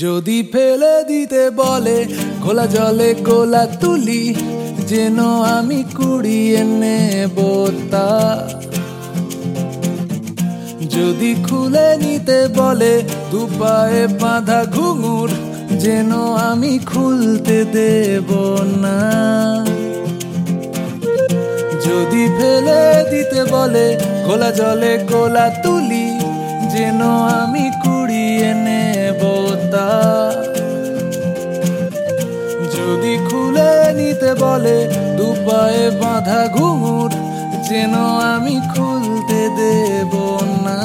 যদি ফেলে দিতে বলে খোলা জলে গোলা তুলি, যেন আমি কুড়িয়ে নেব তা। যদি খুলে নিতে বলে দু পায়ে বাঁধা ঘুঙুর, যেন আমি খুলতে দেব না। যদি ফেলে দিতে বলে খোলা জলে গোলা তুলি, যেন আমি কুড়িয়ে নেব তা। যদি খুলে নিতে বলে দু পায়ে বাঁধা ঘুঙুর, যেন আমি খুলতে দেব না।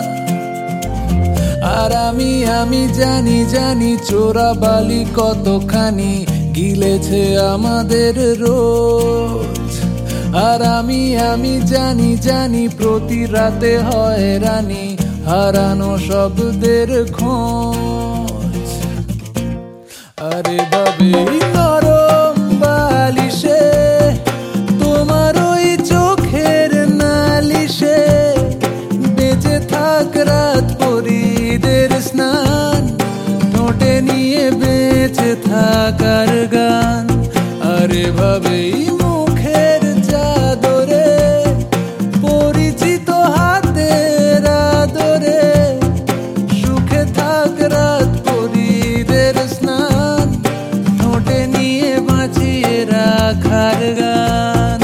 আর আমি জানি জানি চোরা বালি কতখানি গিলেছে আমাদের রোজ। আর আমি জানি জানি প্রতি রাতে হয় রানী হারানো শব্দের খোঁজ। আরে ভাবে নরম বালিশে তোমার ওই চোখের নালিশে, বেঁচে থাক রাত পরীদের স্নান, ঠোঁটে নিয়ে বেঁচে থাকার গান। আরে ভাবে মুখের চাদরে পরিচিত হাতের আদরে, সুখে থাক রাত পরীদের স্নান, ঠোঁটে নিয়ে বাঁচিয়ে রাখার গান।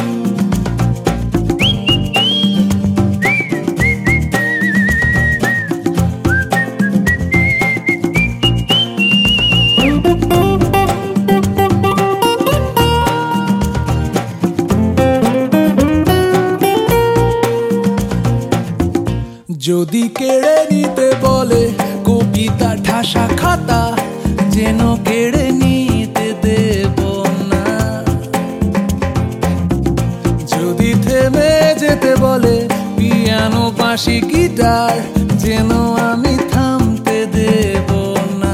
যদি কেড়ে নিতে বলে কবিতা ঠাসা খাতা, যেন কেড়ে নিতে দেব না। যদি থেমে যেতে বলে পিয়ানো বাঁশি গিটার, যেন আমি থামতে দেব না।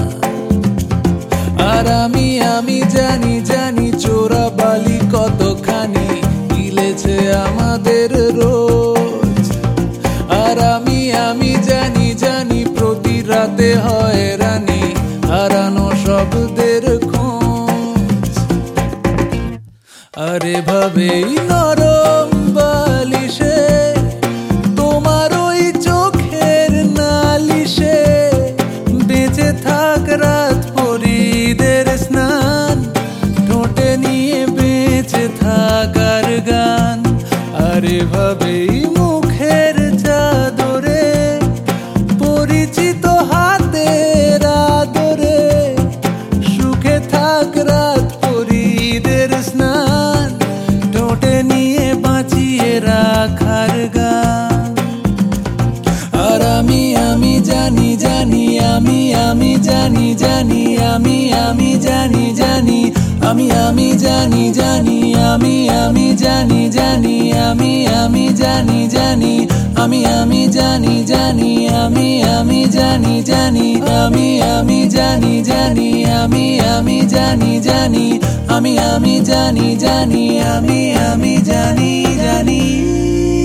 আর আমি জানি জানি চোরা বালি কতখানি গিলেছে আমাদের রোজ। আর আমি জানি জানি প্রতি রাতে হয় রানী হারানো শব্দের খোঁজ। আরে ভাবে নরম বালিশে তোমার ওই চোখের নালিশে, বেঁচে থাক রাত পরীদের স্নান, ঠোঁটে নিয়ে বেঁচে থাকার গান। আরে ভাবে মুখের চাদরে পরিচিত হাতের আদরে, সুখে থাক রাত পরীদের স্নান, ঠোঁটে নিয়ে বাঁচিয়ে রাখার গান। আর আমি জানি জানি আমি জানি জানি আমি জানি জানি আমি জানি জানি আমি জানি জানি আমি জানি জানি আমি জানি জানি আমি জানি জানি আমি জানি জানি আমি জানি জানি আমি জানি জানি আমি জানি জানি।